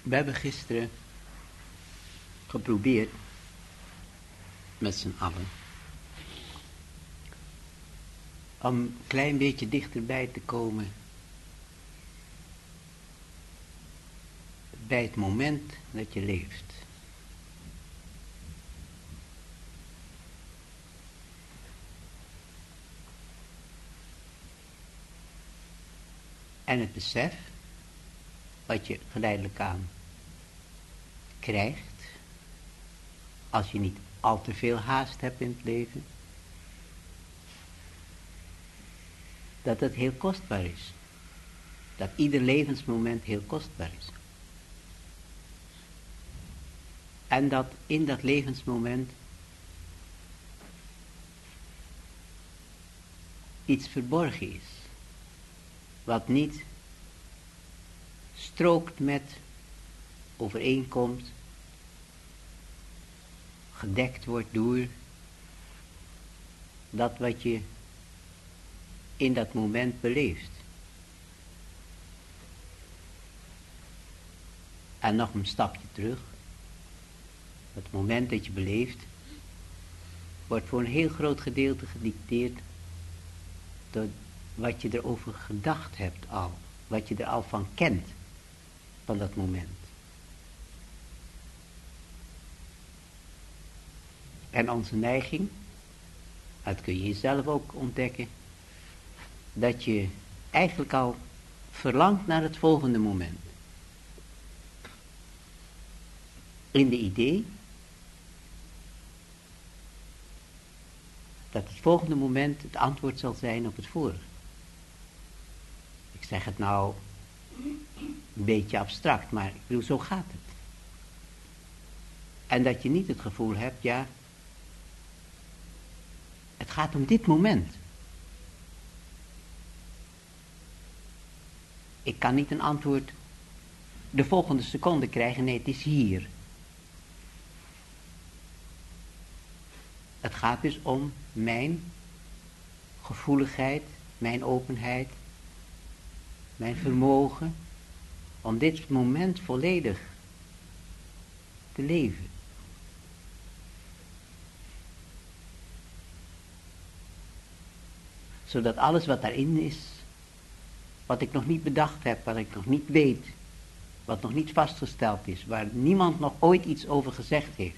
We hebben gisteren geprobeerd, met z'n allen, om een klein beetje dichterbij te komen bij het moment dat je leeft. En het besef, wat je geleidelijk aan krijgt, als je niet al te veel haast hebt in het leven, dat het heel kostbaar is. Dat ieder levensmoment heel kostbaar is. En dat in dat levensmoment iets verborgen is. Wat niet strookt met, overeenkomt, gedekt wordt door dat wat je in dat moment beleeft. En nog een stapje terug. Het moment dat je beleeft, wordt voor een heel groot gedeelte gedicteerd door wat je erover gedacht hebt al. Wat je er al van kent, van dat moment. En onze neiging, dat kun je jezelf ook ontdekken, dat je eigenlijk al verlangt naar het volgende moment. In de idee dat het volgende moment het antwoord zal zijn op het vorige. Ik zeg het nou een beetje abstract, maar ik bedoel, zo gaat het. En dat je niet het gevoel hebt, ja, het gaat om dit moment. Ik kan niet een antwoord de volgende seconde krijgen, nee, het is hier. Het gaat dus om mijn gevoeligheid, mijn openheid, mijn vermogen om dit moment volledig te leven. Zodat alles wat daarin is, wat ik nog niet bedacht heb, wat ik nog niet weet, wat nog niet vastgesteld is, waar niemand nog ooit iets over gezegd heeft,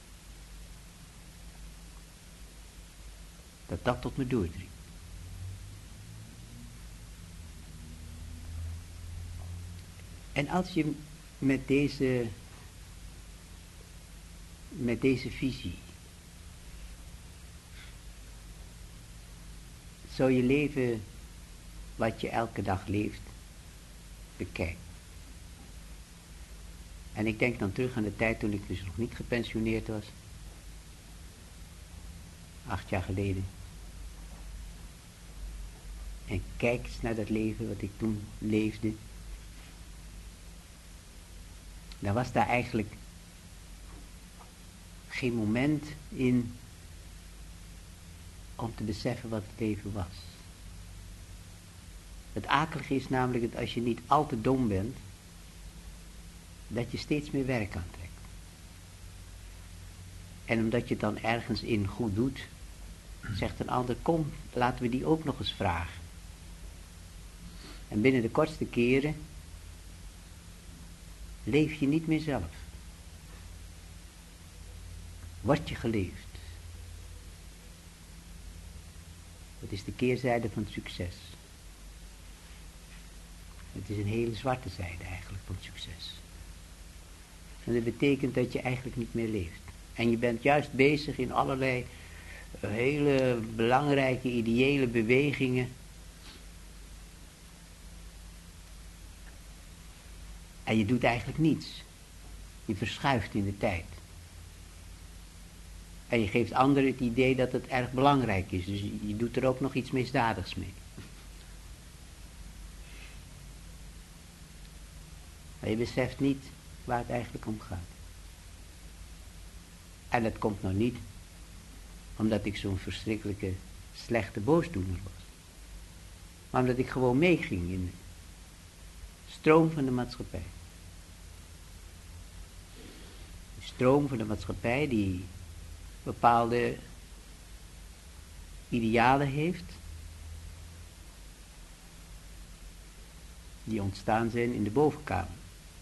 dat tot me doordringt. En als je met deze visie zo je leven, wat je elke dag leeft, bekijkt. En ik denk dan terug aan de tijd toen ik dus nog niet gepensioneerd was. 8 jaar geleden. En kijk eens naar dat leven wat ik toen leefde. Dan was daar eigenlijk geen moment in om te beseffen wat het leven was. Het akelige is namelijk dat als je niet al te dom bent, dat je steeds meer werk aantrekt. En omdat je het dan ergens in goed doet, zegt een ander, kom, laten we die ook nog eens vragen. En binnen de kortste keren leef je niet meer zelf. Word je geleefd. Dat is de keerzijde van het succes. Het is een hele zwarte zijde eigenlijk van het succes. En dat betekent dat je eigenlijk niet meer leeft. En je bent juist bezig in allerlei hele belangrijke ideële bewegingen. En je doet eigenlijk niets. Je verschuift in de tijd. En je geeft anderen het idee dat het erg belangrijk is. Dus je doet er ook nog iets misdadigs mee. Maar je beseft niet waar het eigenlijk om gaat. En dat komt nou niet omdat ik zo'n verschrikkelijke slechte boosdoener was. Maar omdat ik gewoon meeging in de stroom van de maatschappij. stroom van de maatschappij die bepaalde idealen heeft, die ontstaan zijn in de bovenkamer.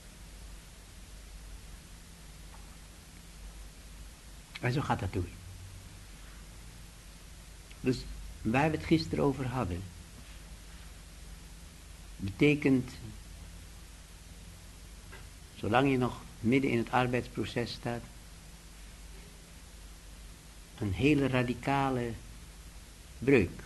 En zo gaat dat door. Dus waar we het gisteren over hadden, betekent, zolang je nog midden in het arbeidsproces staat, een hele radicale breuk.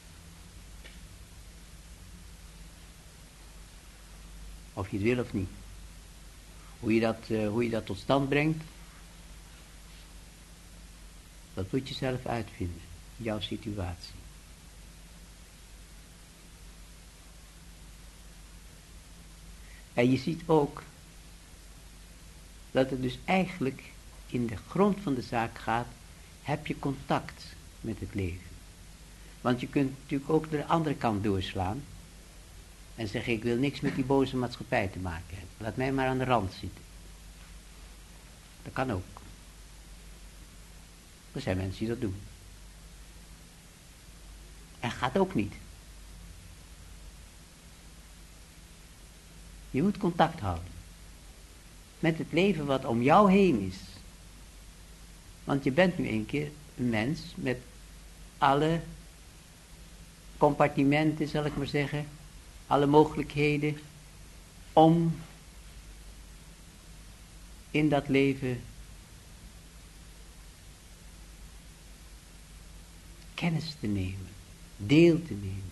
Of je het wil of niet. Hoe je dat tot stand brengt, dat moet je zelf uitvinden. Jouw situatie. En je ziet ook dat het dus eigenlijk in de grond van de zaak gaat, heb je contact met het leven. Want je kunt natuurlijk ook de andere kant doorslaan en zeggen, ik wil niks met die boze maatschappij te maken hebben. Laat mij maar aan de rand zitten. Dat kan ook. Er zijn mensen die dat doen. En gaat ook niet. Je moet contact houden met het leven wat om jou heen is. Want je bent nu een keer een mens met alle compartimenten, zal ik maar zeggen, alle mogelijkheden om in dat leven kennis te nemen, deel te nemen.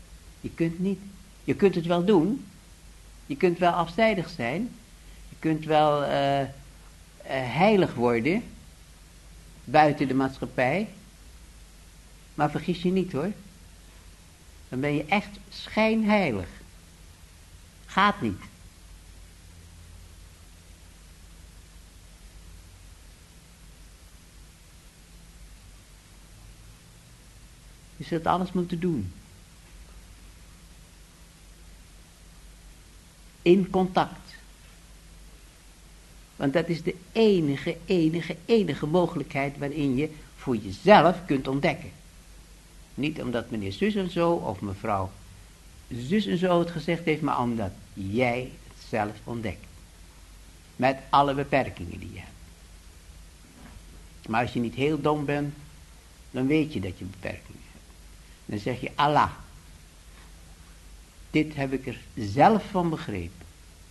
Je kunt het wel doen, je kunt wel afzijdig zijn, je kunt wel heilig worden buiten de maatschappij, maar vergis je niet hoor, dan ben je echt schijnheilig. Gaat niet. Je zult alles moeten doen. In contact. Want dat is de enige mogelijkheid waarin je voor jezelf kunt ontdekken. Niet omdat meneer zus en zo of mevrouw zus en zo het gezegd heeft, maar omdat jij het zelf ontdekt. Met alle beperkingen die je hebt. Maar als je niet heel dom bent, dan weet je dat je beperkingen hebt. Dan zeg je, Allah, dit heb ik er zelf van begrepen.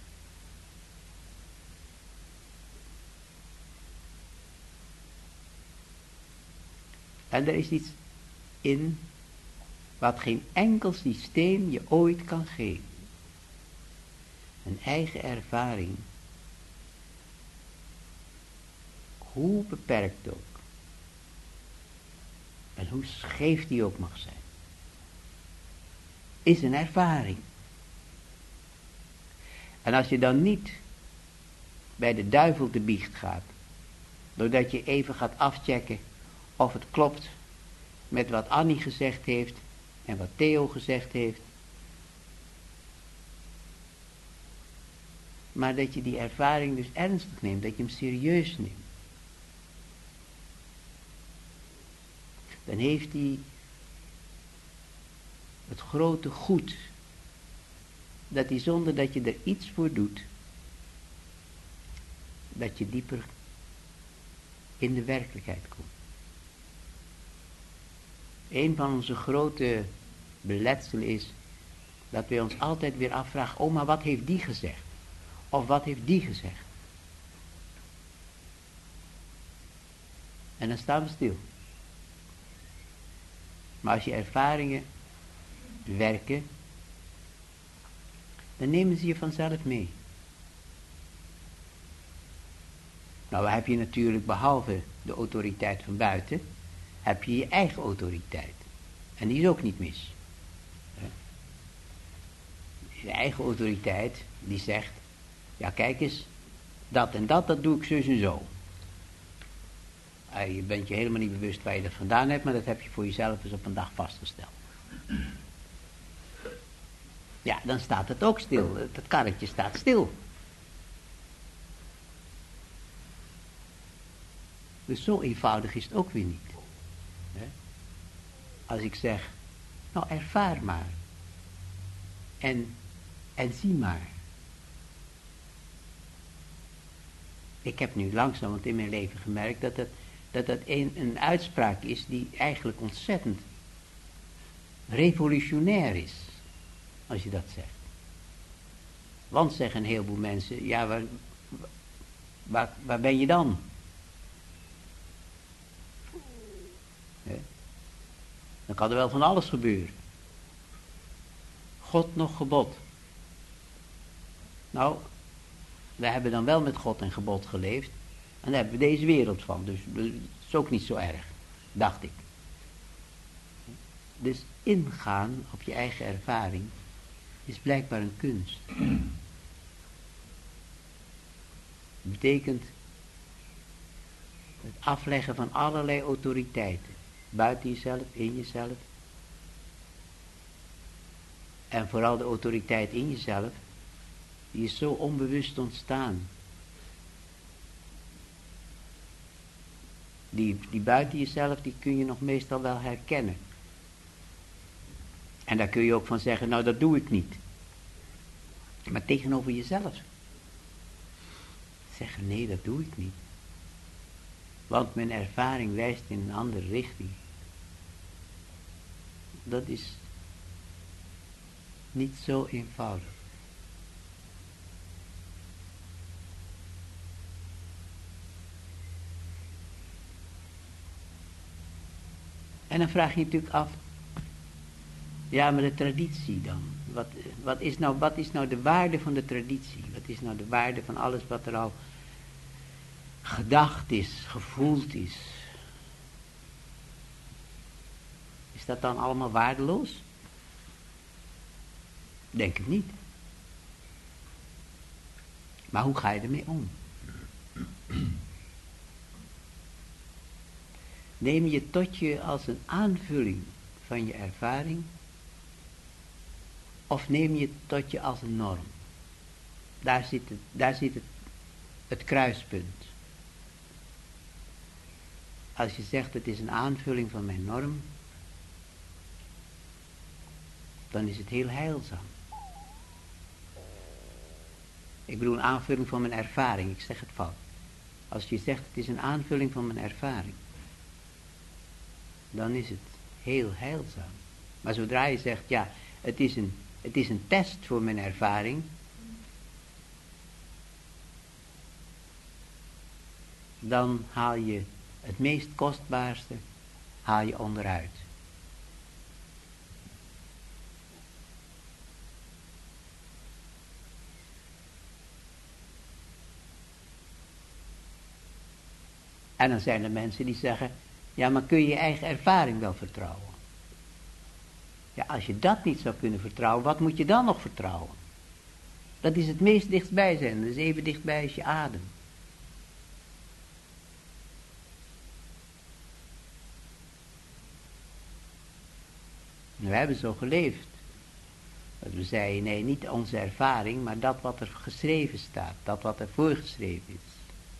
En er is iets in wat geen enkel systeem je ooit kan geven. Een eigen ervaring. Hoe beperkt ook. En hoe scheef die ook mag zijn. Is een ervaring. En als je dan niet bij de duivel te biecht gaat, doordat je even gaat afchecken of het klopt met wat Annie gezegd heeft en wat Theo gezegd heeft, maar dat je die ervaring dus ernstig neemt, dat je hem serieus neemt, dan heeft hij het grote goed, dat hij zonder dat je er iets voor doet, dat je dieper in de werkelijkheid komt. Een van onze grote beletselen is dat wij ons altijd weer afvragen, oh maar wat heeft die gezegd? Of wat heeft die gezegd? En dan staan we stil. Maar als je ervaringen werken, dan nemen ze je vanzelf mee. Nou heb je natuurlijk behalve de autoriteit van buiten, heb je je eigen autoriteit. En die is ook niet mis. Je eigen autoriteit die zegt, ja kijk eens, dat en dat doe ik zus en zo. Je bent je helemaal niet bewust waar je dat vandaan hebt, maar dat heb je voor jezelf eens op een dag vastgesteld. Ja, dan staat het ook stil. Dat karretje staat stil. Dus zo eenvoudig is het ook weer niet. Hè? Als ik zeg, nou ervaar maar. En zie maar. Ik heb nu langzamerhand in mijn leven gemerkt dat een uitspraak is die eigenlijk ontzettend revolutionair is. Als je dat zegt. Want zeggen een heleboel mensen, ja, waar ben je dan? He? Dan kan er wel van alles gebeuren. God nog gebod. Nou, we hebben dan wel met God en gebod geleefd. En daar hebben we deze wereld van. Dus het is ook niet zo erg, dacht ik. Dus ingaan op je eigen ervaring is blijkbaar een kunst. Het betekent het afleggen van allerlei autoriteiten. Buiten jezelf, in jezelf. En vooral de autoriteit in jezelf, die is zo onbewust ontstaan. Die buiten jezelf, die kun je nog meestal wel herkennen. En daar kun je ook van zeggen, nou dat doe ik niet. Maar tegenover jezelf zeggen, nee dat doe ik niet. Want mijn ervaring wijst in een andere richting. Dat is niet zo eenvoudig. En dan vraag je natuurlijk af, ja maar de traditie dan, wat is nou de waarde van de traditie? Wat is nou de waarde van alles wat er al gedacht is, gevoeld is? Is dat dan allemaal waardeloos? Denk ik niet. Maar hoe ga je ermee om? Neem je tot je als een aanvulling van je ervaring, of neem je tot je als een norm? Daar zit het kruispunt. Als je zegt het is een aanvulling van mijn norm, dan is het heel heilzaam. Ik bedoel een aanvulling van mijn ervaring, ik zeg het fout. Als je zegt het is een aanvulling van mijn ervaring, dan is het heel heilzaam. Maar zodra je zegt, ja, het is een test voor mijn ervaring, dan haal je het meest kostbaarste, haal je onderuit. En dan zijn er mensen die zeggen, ja, maar kun je je eigen ervaring wel vertrouwen? Ja, als je dat niet zou kunnen vertrouwen, wat moet je dan nog vertrouwen? Dat is het meest dichtbij zijn, dat is even dichtbij als je adem. We hebben zo geleefd. Dat we zeiden, nee, niet onze ervaring, maar dat wat er geschreven staat, dat wat er voorgeschreven is.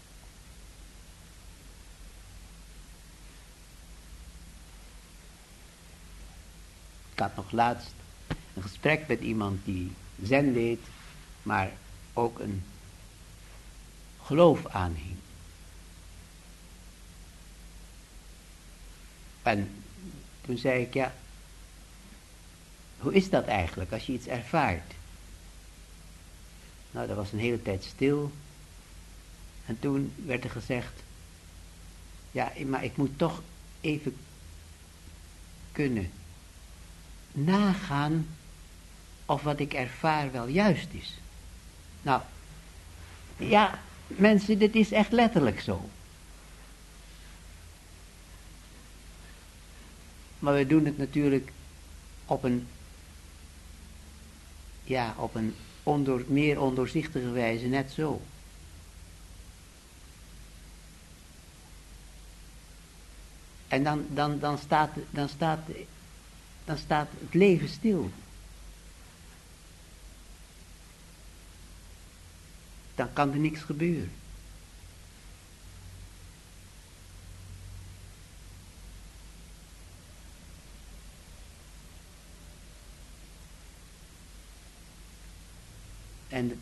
Ik had nog laatst een gesprek met iemand die zen deed, maar ook een geloof aanhing. En toen zei ik, ja, hoe is dat eigenlijk als je iets ervaart? Nou, dat was een hele tijd stil. En toen werd er gezegd, ja, maar ik moet toch even kunnen nagaan of wat ik ervaar wel juist is. Nou, ja, mensen, dit is echt letterlijk zo. Maar we doen het natuurlijk op een meer ondoorzichtige wijze net zo. En dan staat het leven stil. Dan kan er niks gebeuren.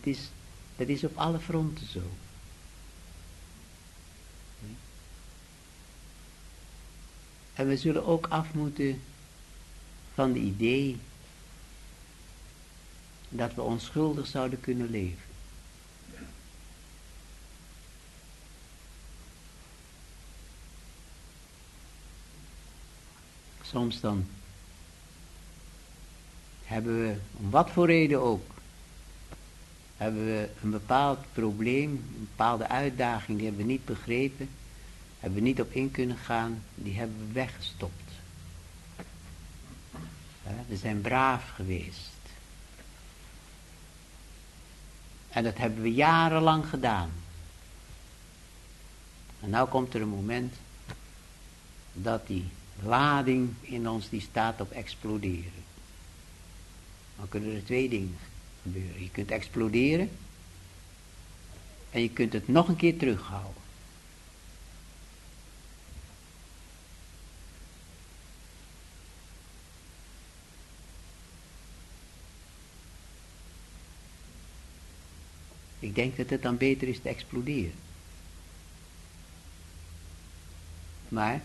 dat is op alle fronten zo. En we zullen ook af moeten van het idee dat we onschuldig zouden kunnen leven. Soms dan hebben we, om wat voor reden ook, hebben we een bepaald probleem, een bepaalde uitdaging, die hebben we niet begrepen, hebben we niet op in kunnen gaan, die hebben we weggestopt. We zijn braaf geweest. En dat hebben we jarenlang gedaan. En nou komt er een moment dat die lading in ons die staat op exploderen. Dan kunnen er twee dingen gebeuren. Je kunt exploderen en je kunt het nog een keer terughouden. Ik denk dat het dan beter is te exploderen. Maar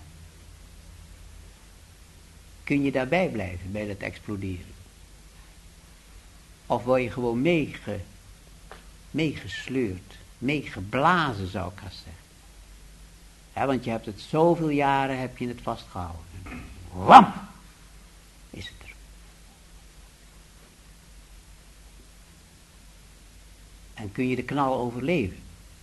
kun je daarbij blijven bij dat exploderen? Of word je gewoon meegesleurd, meegeblazen zou ik gaan zeggen. Ja, want je hebt het zoveel jaren heb je het vastgehouden. Wam! Is het er. En kun je de knal overleven?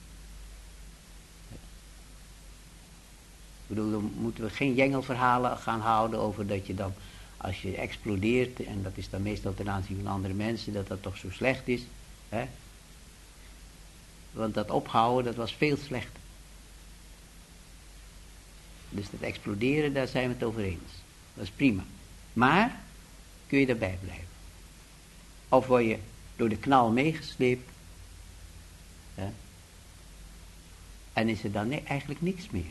Ik bedoel, dan moeten we geen jengelverhalen gaan houden over dat je dan, als je explodeert, en dat is dan meestal ten aanzien van andere mensen, dat dat toch zo slecht is. Hè? Want dat ophouden, dat was veel slechter. Dus dat exploderen, daar zijn we het over eens. Dat is prima. Maar, kun je daarbij blijven? Of word je door de knal meegesleept? Hè? En is er dan eigenlijk niks meer?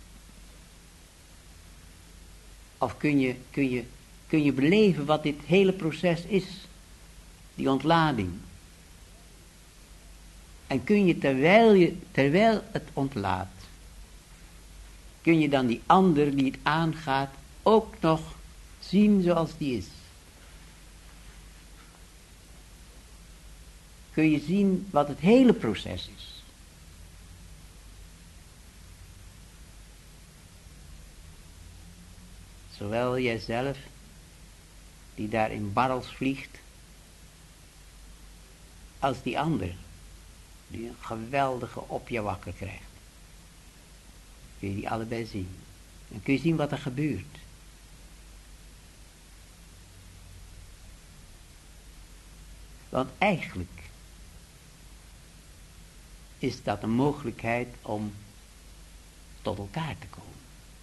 Of kun je beleven wat dit hele proces is? Die ontlading. En kun je terwijl het ontlaadt, kun je dan die ander die het aangaat ook nog zien zoals die is? Kun je zien wat het hele proces is? Zowel jijzelf, die daar in barrels vliegt, als die ander, die een geweldige op je wakker krijgt. Kun je die allebei zien. En kun je zien wat er gebeurt. Want eigenlijk is dat een mogelijkheid om tot elkaar te komen.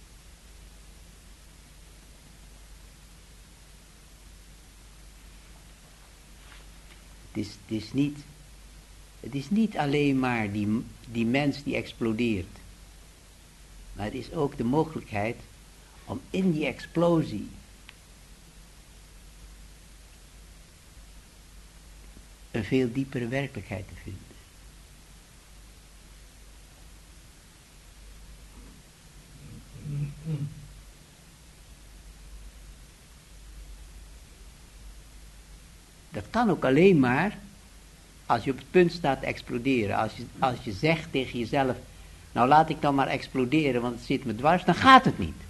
Het is niet alleen maar die mens die explodeert. Maar het is ook de mogelijkheid om in die explosie een veel diepere werkelijkheid te vinden. Dat kan ook alleen maar als je op het punt staat te exploderen. Als je zegt tegen jezelf, nou laat ik dan maar exploderen, want het zit me dwars, dan gaat het niet.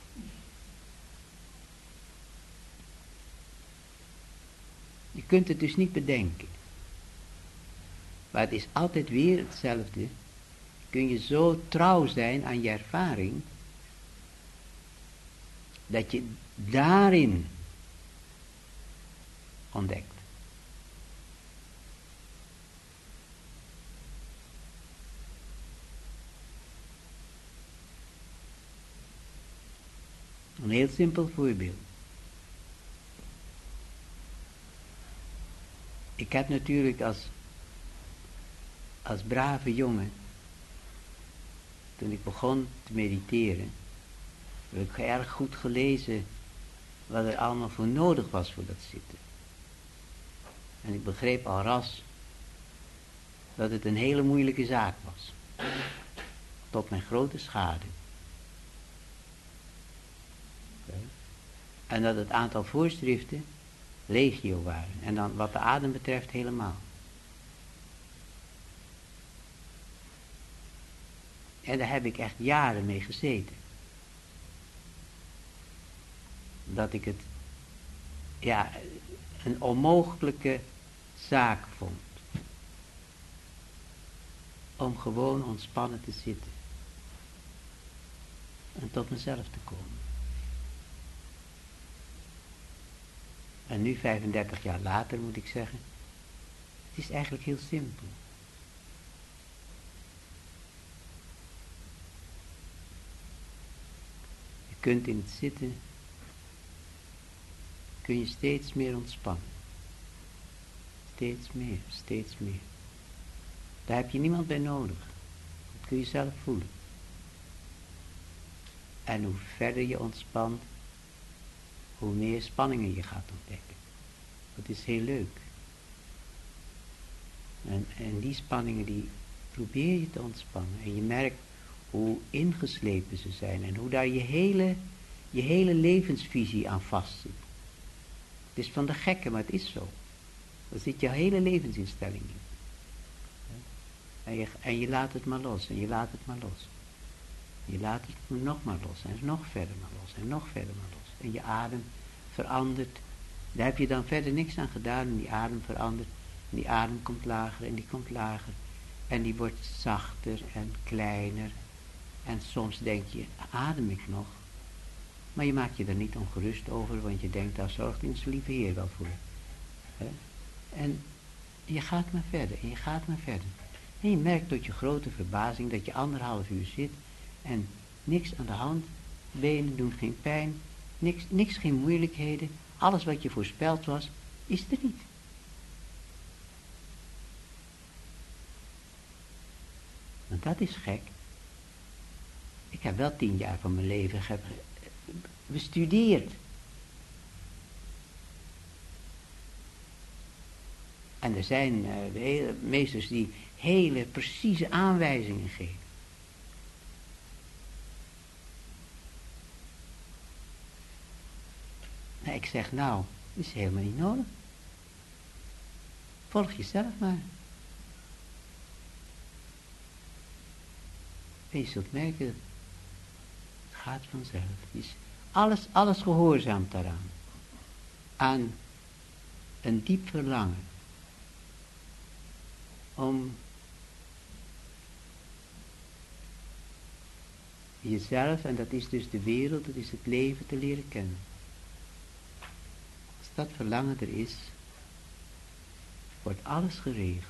Je kunt het dus niet bedenken. Maar het is altijd weer hetzelfde. Kun je zo trouw zijn aan je ervaring, dat je daarin ontdekt. Een heel simpel voorbeeld. Ik heb natuurlijk als brave jongen, toen ik begon te mediteren, heb ik erg goed gelezen wat er allemaal voor nodig was voor dat zitten. En ik begreep al ras dat het een hele moeilijke zaak was. Tot mijn grote schade. En dat het aantal voorschriften legio waren. En dan wat de adem betreft helemaal. En daar heb ik echt jaren mee gezeten. Dat ik het, ja, een onmogelijke zaak vond. Om gewoon ontspannen te zitten. En tot mezelf te komen. En nu 35 jaar later moet ik zeggen. Het is eigenlijk heel simpel. Je kunt in het zitten. Kun je steeds meer ontspannen. Steeds meer, steeds meer. Daar heb je niemand bij nodig. Dat kun je zelf voelen. En hoe verder je ontspant, hoe meer spanningen je gaat ontdekken. Dat is heel leuk. En die spanningen die probeer je te ontspannen. En je merkt hoe ingeslepen ze zijn. En hoe daar je hele levensvisie aan vastzit. Het is van de gekken, maar het is zo. Daar zit je hele levensinstelling in. En je laat het maar los. En je laat het maar los. Je laat het nog maar los. En nog verder maar los. En nog verder maar los. En je adem verandert. Daar heb je dan verder niks aan gedaan. En die adem verandert. En die adem komt lager. En die komt lager. En die wordt zachter en kleiner. En soms denk je, adem ik nog? Maar je maakt je er niet ongerust over. Want je denkt, daar zorgt onze lieve Heer wel voor. En je gaat maar verder. En je gaat maar verder. En je merkt tot je grote verbazing dat je 1,5 uur zit. En niks aan de hand. Benen doen geen pijn. Niks geen moeilijkheden. Alles wat je voorspeld was, is er niet. Want dat is gek. Ik heb wel 10 jaar van mijn leven bestudeerd. En er zijn meesters die hele precieze aanwijzingen geven. Nou, ik zeg nou, dat is helemaal niet nodig. Volg jezelf maar. En je zult merken, het gaat vanzelf. Dus alles gehoorzaamt daaraan. Aan een diep verlangen. Om jezelf, en dat is dus de wereld, dat is het leven, te leren kennen. Als dat verlangen er is, wordt alles geregeld.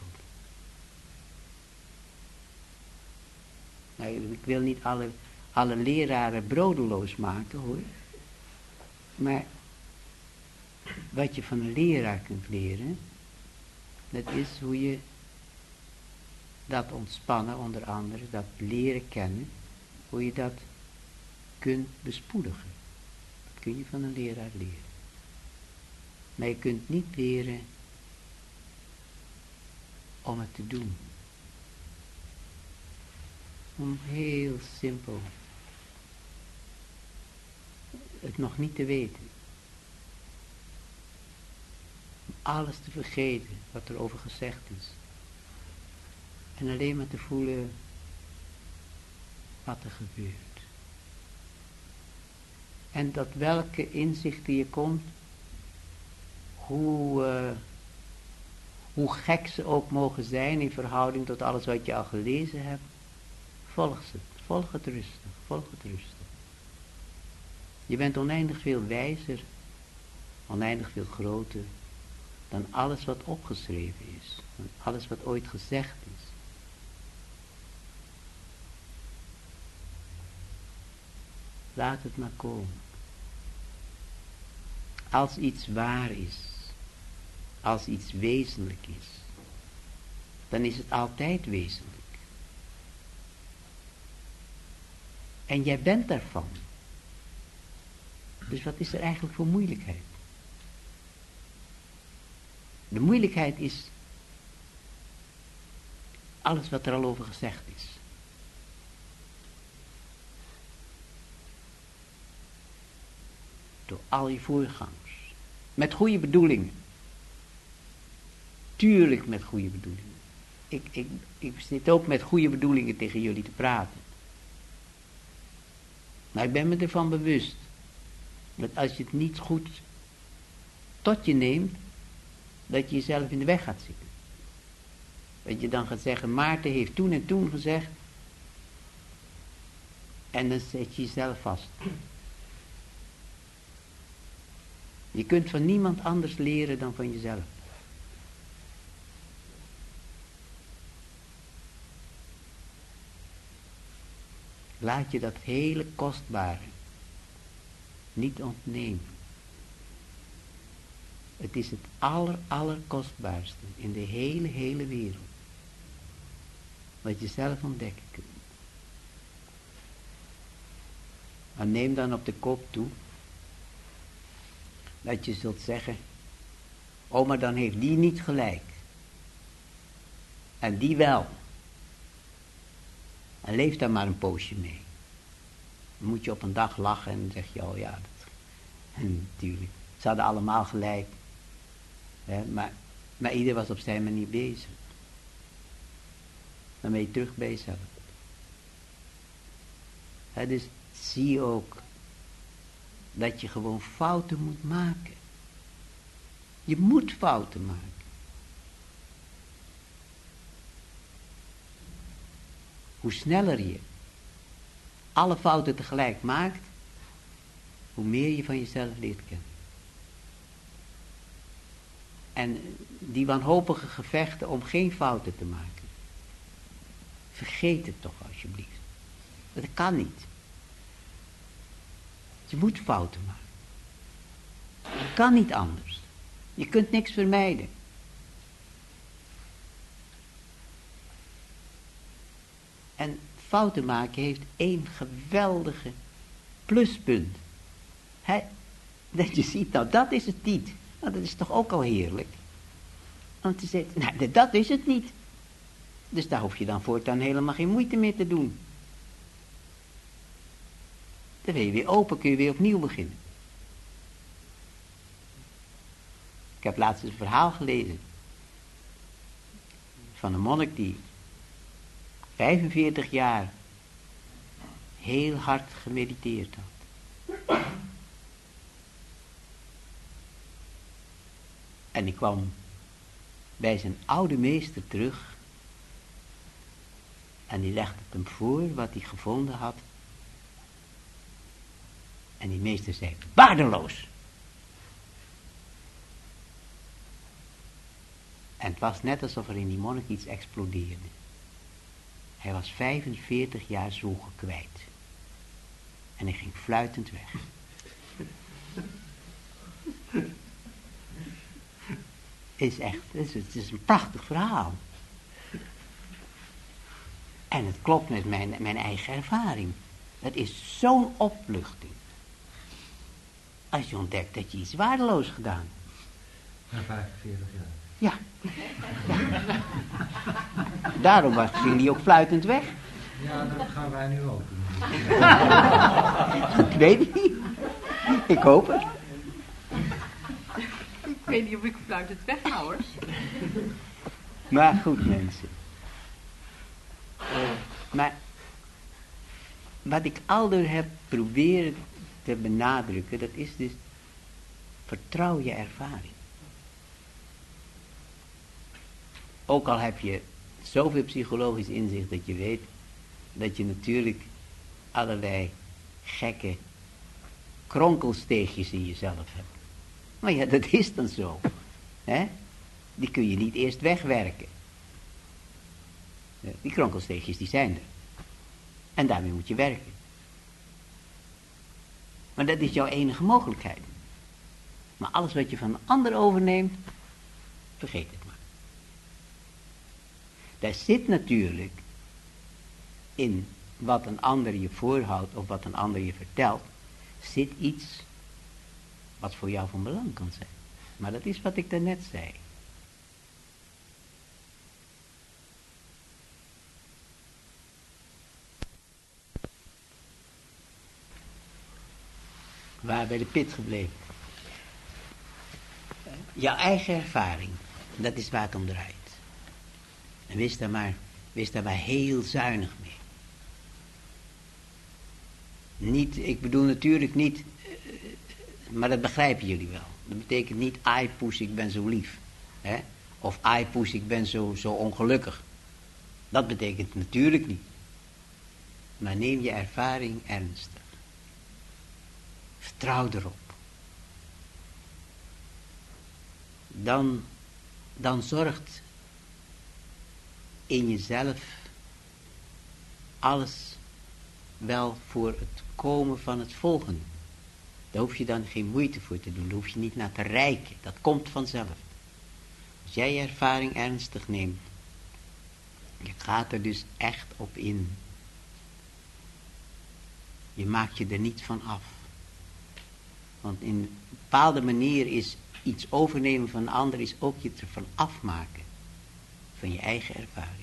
Nou, ik wil niet alle leraren broodeloos maken, hoor. Maar wat je van een leraar kunt leren, dat is hoe je dat ontspannen, onder andere, dat leren kennen, hoe je dat kunt bespoedigen. Dat kun je van een leraar leren. Maar je kunt niet leren om het te doen. Om heel simpel het nog niet te weten. Om alles te vergeten wat er over gezegd is. En alleen maar te voelen wat er gebeurt. En dat welke inzichten je komt, hoe gek ze ook mogen zijn in verhouding tot alles wat je al gelezen hebt, volg ze. Volg het rustig. Volg het rustig. Je bent oneindig veel wijzer, oneindig veel groter dan alles wat opgeschreven is. Dan alles wat ooit gezegd is. Laat het maar komen. Als iets waar is, als iets wezenlijk is, dan is het altijd wezenlijk. En jij bent daarvan. Dus wat is er eigenlijk voor moeilijkheid? De moeilijkheid is alles wat er al over gezegd is. Door al je voorgangers. Met goede bedoelingen. Tuurlijk met goede bedoelingen. Ik zit ook met goede bedoelingen tegen jullie te praten. Maar ik ben me ervan bewust. Dat als je het niet goed tot je neemt. Dat je jezelf in de weg gaat zitten. Dat je dan gaat zeggen, Maarten heeft toen en toen gezegd. En dan zet je jezelf vast. Je kunt van niemand anders leren dan van jezelf. Laat je dat hele kostbare niet ontnemen. Het is het allerkostbaarste in de hele wereld. Wat je zelf ontdekken kunt. Maar neem dan op de kop toe. Dat je zult zeggen. Oh, maar dan heeft die niet gelijk. En die wel. En leef daar maar een poosje mee. Dan moet je op een dag lachen en dan zeg je, oh ja, dat, en natuurlijk. Ze hadden allemaal gelijk. Hè, maar ieder was op zijn manier bezig. Dan ben je terug bij jezelf. Hè, dus zie je ook dat je gewoon fouten moet maken. Je moet fouten maken. Hoe sneller je alle fouten tegelijk maakt, hoe meer je van jezelf leert kennen. En die wanhopige gevechten om geen fouten te maken. Vergeet het toch alsjeblieft. Dat kan niet. Je moet fouten maken. Het kan niet anders. Je kunt niks vermijden. En fouten maken heeft één geweldige pluspunt. Dat je ziet, nou dat is het niet. Nou, dat is toch ook al heerlijk. Want te zeggen, nou dat is het niet. Dus daar hoef je dan voortaan helemaal geen moeite meer te doen. Dan ben je weer open, kun je weer opnieuw beginnen. Ik heb laatst een verhaal gelezen. Van een monnik die 45 jaar heel hard gemediteerd had. En die kwam bij zijn oude meester terug. En die legde het hem voor wat hij gevonden had. En die meester zei, waardeloos. En het was net alsof er in die monnik iets explodeerde. Hij was 45 jaar zwoegen kwijt. En hij ging fluitend weg. Is echt, het is een prachtig verhaal. En het klopt met mijn eigen ervaring. Het is zo'n opluchting. Als je ontdekt dat je iets waardeloos gedaan hebt. Na 45 jaar. Ja. Daarom ging hij ook fluitend weg. Ja, dat gaan wij nu ook doen. Ik weet het niet. Ik hoop het. Ik weet niet of ik fluitend weg ga hoor. Maar goed mensen. Maar wat ik aldoor heb proberen te benadrukken, dat is dus vertrouw je ervaring. Ook al heb je zoveel psychologisch inzicht dat je weet dat je natuurlijk allerlei gekke kronkelsteegjes in jezelf hebt. Maar ja, dat is dan zo. Hè? Die kun je niet eerst wegwerken. Die kronkelsteegjes die zijn er. En daarmee moet je werken. Maar dat is jouw enige mogelijkheid. Maar alles wat je van een ander overneemt, vergeet het maar. Daar zit natuurlijk in wat een ander je voorhoudt of wat een ander je vertelt, zit iets wat voor jou van belang kan zijn. Maar dat is wat ik daarnet zei. Waar bij de pit gebleven. Jouw eigen ervaring, dat is waar het om draait. En wees daar maar heel zuinig mee. Niet, ik bedoel natuurlijk niet, maar dat begrijpen jullie wel. Dat betekent niet, ai poes, ik ben zo lief. Hè? Of ai poes, ik ben zo ongelukkig. Dat betekent natuurlijk niet. Maar neem je ervaring ernstig. Vertrouw erop. Dan zorgt in jezelf alles wel voor het komen van het volgende. Daar hoef je dan geen moeite voor te doen. Daar hoef je niet naar te reiken. Dat komt vanzelf. Als jij je ervaring ernstig neemt. Je gaat er dus echt op in. Je maakt je er niet van af. Want in een bepaalde manier is iets overnemen van een ander is ook je ervan afmaken. Van je eigen ervaring.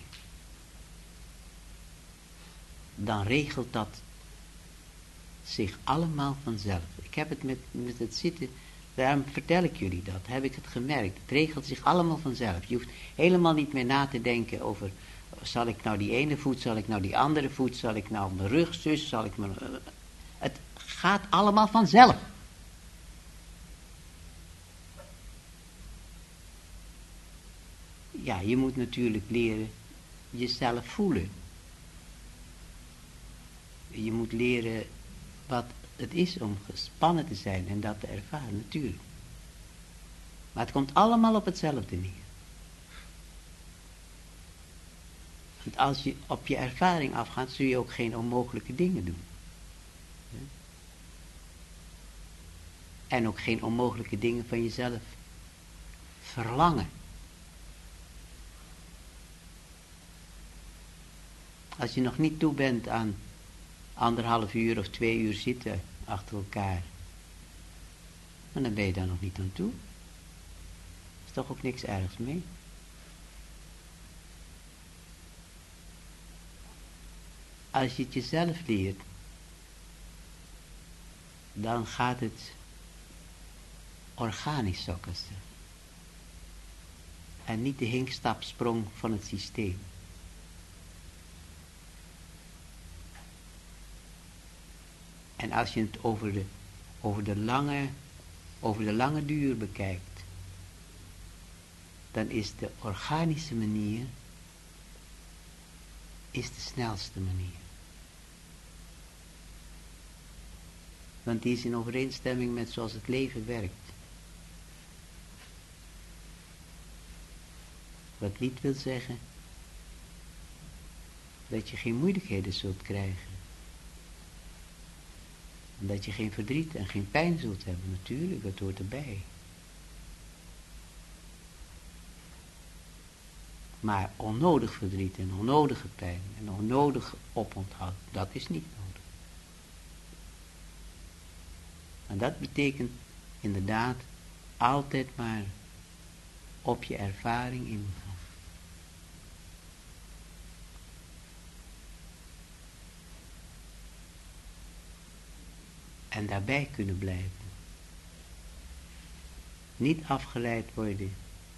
Dan regelt dat zich allemaal vanzelf. Ik heb het met het zitten, daarom vertel ik jullie dat, heb ik het gemerkt. Het regelt zich allemaal vanzelf. Je hoeft helemaal niet meer na te denken over, zal ik nou die ene voet, zal ik nou die andere voet, zal ik nou mijn rug zus, zal ik mijn... Het gaat allemaal vanzelf. Ja, je moet natuurlijk leren jezelf voelen. Je moet leren wat het is om gespannen te zijn en dat te ervaren, natuurlijk. Maar het komt allemaal op hetzelfde neer. Want als je op je ervaring afgaat, zul je ook geen onmogelijke dingen doen. En ook geen onmogelijke dingen van jezelf verlangen. Als je nog niet toe bent aan 1,5 uur of 2 uur zitten achter elkaar. Maar dan ben je daar nog niet aan toe. Er is toch ook niks ergs mee. Als je het jezelf leert, dan gaat het organisch, zou ik maar zeggen. En niet de hinkstapsprong van het systeem. En als je het over de lange duur bekijkt, dan is de organische manier is de snelste manier. Want die is in overeenstemming met zoals het leven werkt. Wat niet wil zeggen dat je geen moeilijkheden zult krijgen. En dat je geen verdriet en geen pijn zult hebben, natuurlijk, dat hoort erbij. Maar onnodig verdriet en onnodige pijn en onnodig oponthoud, dat is niet nodig. En dat betekent inderdaad altijd maar op je ervaring ingaan. En daarbij kunnen blijven. Niet afgeleid worden.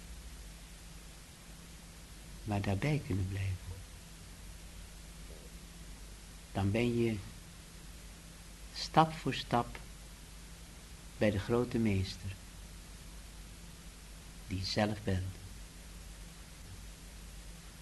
Maar daarbij kunnen blijven. Dan ben je stap voor stap bij de grote meester. Die je zelf bent.